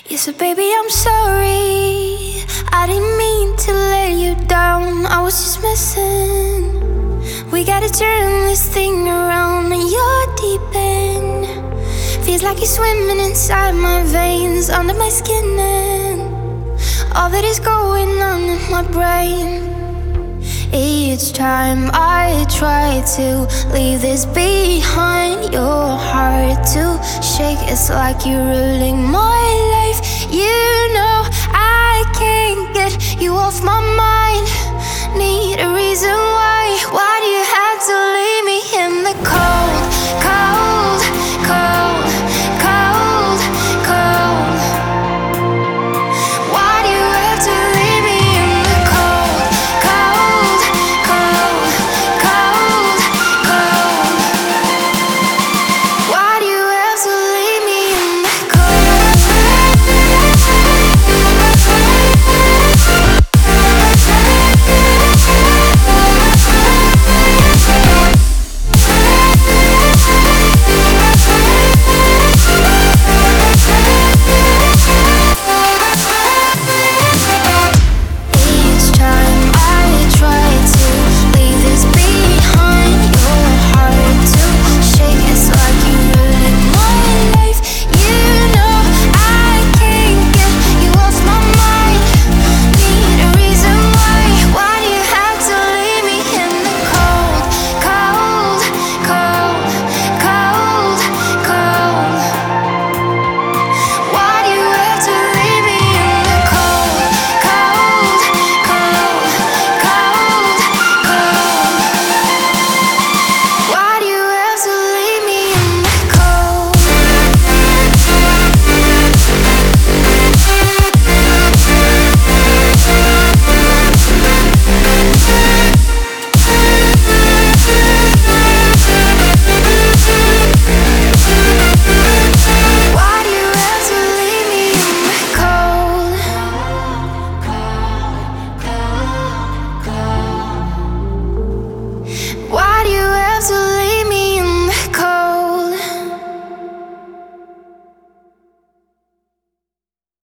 Yeah, so baby, I'm sorry. I didn't mean to let you down. I was just messing. We gotta turn this thing around. And you're deep in. Feels like you're swimming inside my veins, under my skin, and all that is going on in my brain. Each time I try to leave this behind, your heart to shake. It's like you're ruling my